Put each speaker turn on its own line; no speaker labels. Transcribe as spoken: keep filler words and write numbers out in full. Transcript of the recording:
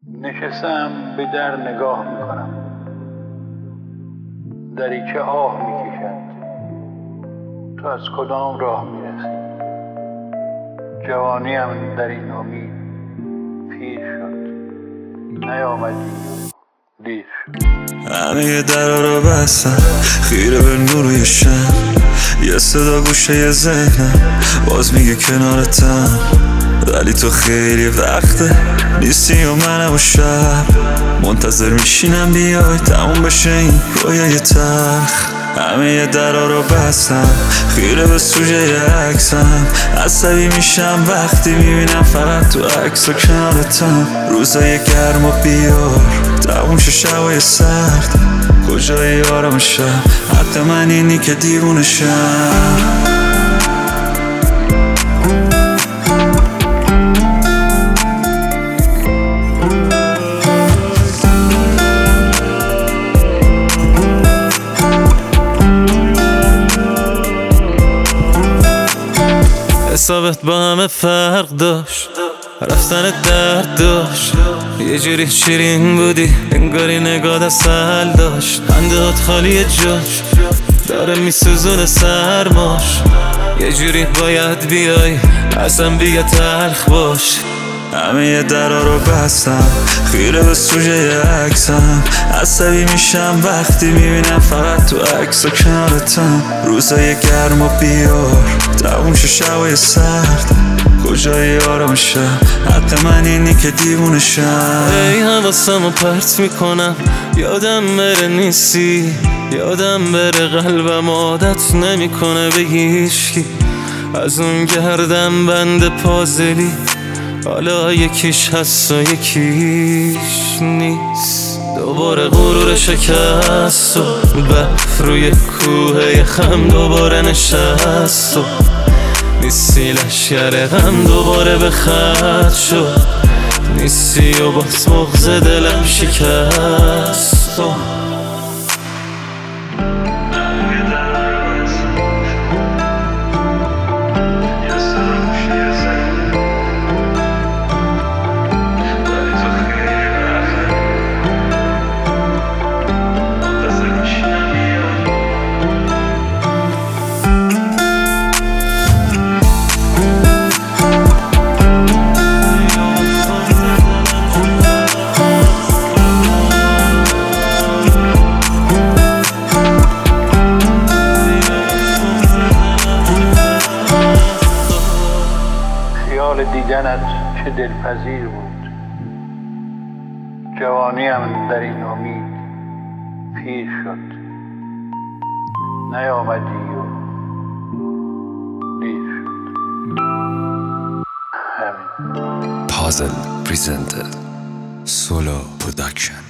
نشستم به در نگاه میکنم، دریچه آه میکشد. تو از کدام راه میرسی؟ جوانیم در این امید پیر شد، نیامدی دیر شد.
همه درا رو بستم خیره به نور شم، یه صدا گوشه ذهنم باز میگه کنارتم، ولی تو خیلی وقته نیستی و منم و شب منتظر میشینم بیای تموم بشه این رویای تلخ. همه درا رو بستم خیره به سوژه عکسم، عصبی میشم وقتی میبینم فقط تو عکس و کنارتم. روزای گرم و بیار تموم شه شبای سرد، کجای آرام شب حتی من اینی که دیوونه شم. حسابت با همه فرق داشت، رفتن درد داشت، یه جوری شیرین بودی انگاری نگاه اصل داشت. خندهات خالی جاش داره میسوزونه سرماش، یه جوری باید بیای اصلا بیگه تلخ باش. همه درا رو بستم خیره به سوژه عکسم، عصبی میشم وقتی میبینم فقط تو عکس و کنارتم. روزای گرم و بیار تموم شه شبای سرد، کجای آرام شب حتی من اینی که دیوونه شم. ای حواسمو پرت میکنم یادم بره نیستی، یادم بره قلبم عادت نمیکنه به هیچکی. از اون گردم بند پازلی حالا یکیش هست و یکیش نیست. دوباره غرور شکست و برف روی کوه خم دوباره نشست و نیستی لشگر غم دوباره به خط شد، نیستی و باز بغض دلم شکست.
دیدنت چه دلپذیر بود، جوانیم در این امید پیر شد، نیامدی و دیر شد. همین.
Puzzle presented Solo Production.